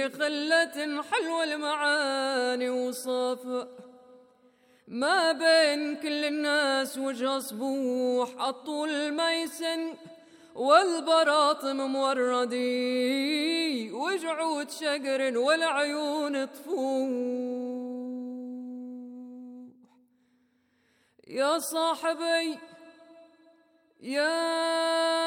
في خلة حلوة المعاني وصافة، ما بين كل الناس وجه صبوح الطول ميسن والبراطم موردي وجعود شقر والعيون تفوح. يا صاحبي يا